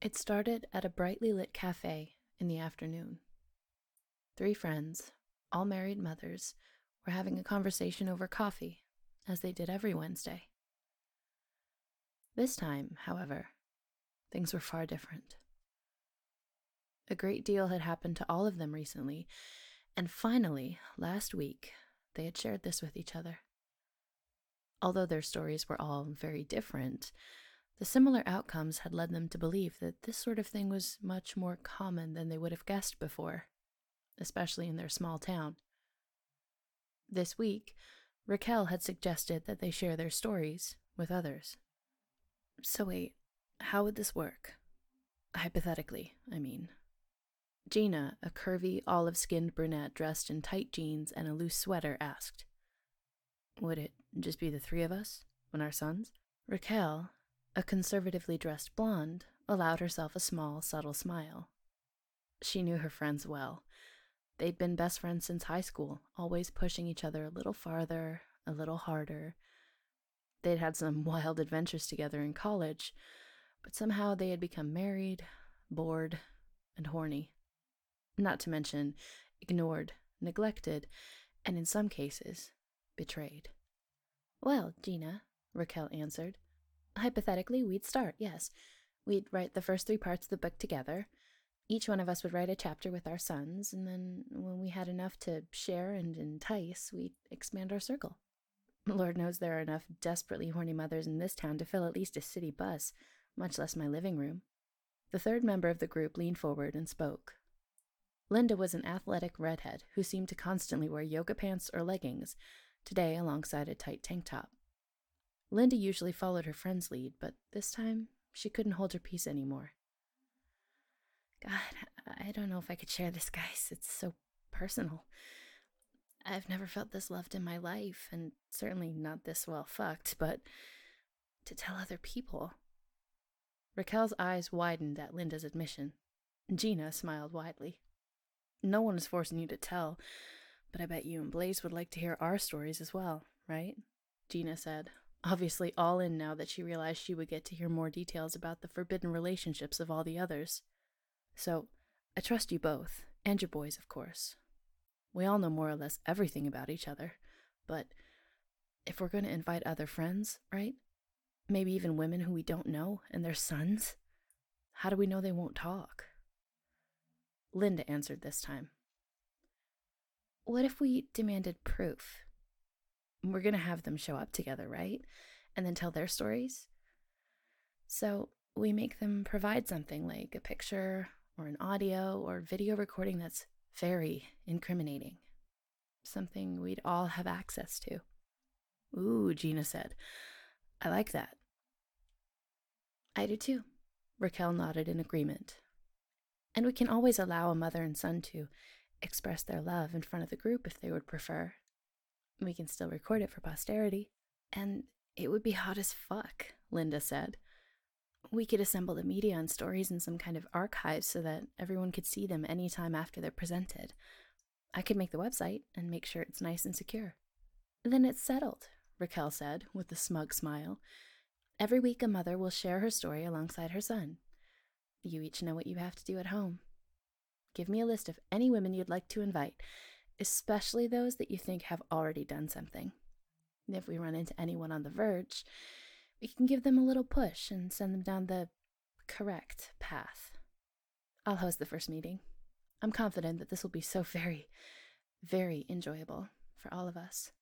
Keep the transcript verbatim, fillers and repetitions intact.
It started at a brightly lit cafe in the afternoon. Three friends, all married mothers, were having a conversation over coffee, as they did every Wednesday. This time, however, things were far different. A great deal had happened to all of them recently, and finally, last week, they had shared this with each other. Although their stories were all very different, the similar outcomes had led them to believe that this sort of thing was much more common than they would have guessed before, especially in their small town. This week, Raquel had suggested that they share their stories with others. So wait, how would this work? Hypothetically, I mean. Gina, a curvy, olive-skinned brunette dressed in tight jeans and a loose sweater, asked, "Would it just be the three of us, and our sons?" Raquel, a conservatively dressed blonde, allowed herself a small, subtle smile. She knew her friends well. They'd been best friends since high school, always pushing each other a little farther, a little harder. They'd had some wild adventures together in college, but somehow they had become married, bored, and horny. Not to mention ignored, neglected, and in some cases, betrayed. "Well, Gina," Raquel answered, "hypothetically, we'd start, yes. We'd write the first three parts of the book together. Each one of us would write a chapter with our sons, and then when we had enough to share and entice, we'd expand our circle. Lord knows there are enough desperately horny mothers in this town to fill at least a city bus, much less my living room." The third member of the group leaned forward and spoke. Linda was an athletic redhead who seemed to constantly wear yoga pants or leggings, today alongside a tight tank top. Linda usually followed her friend's lead, but this time she couldn't hold her peace anymore. "God, I don't know if I could share this, guys. It's so personal. I've never felt this loved in my life, and certainly not this well fucked, but to tell other people." Raquel's eyes widened at Linda's admission. Gina smiled widely. "No one is forcing you to tell, but I bet you and Blaze would like to hear our stories as well, right?" Gina said, obviously all in now that she realized she would get to hear more details about the forbidden relationships of all the others. "So, I trust you both, and your boys, of course. We all know more or less everything about each other, but if we're going to invite other friends, right? Maybe even women who we don't know and their sons, how do we know they won't talk?" Linda answered this time. "What if we demanded proof? We're going to have them show up together, right? And then tell their stories. So we make them provide something like a picture or an audio or video recording that's very incriminating. Something we'd all have access to." "Ooh," Gina said. "I like that." "I do too," Raquel nodded in agreement. "And we can always allow a mother and son to express their love in front of the group if they would prefer. We can still record it for posterity. And it would be hot as fuck," Linda said. "We could assemble the media and stories in some kind of archive so that everyone could see them anytime after they're presented. I could make the website and make sure it's nice and secure." "Then it's settled," Raquel said with a smug smile. "Every week a mother will share her story alongside her son. You each know what you have to do at home. Give me a list of any women you'd like to invite, especially those that you think have already done something. If we run into anyone on the verge, we can give them a little push and send them down the correct path. I'll host the first meeting. I'm confident that this will be so very, very enjoyable for all of us."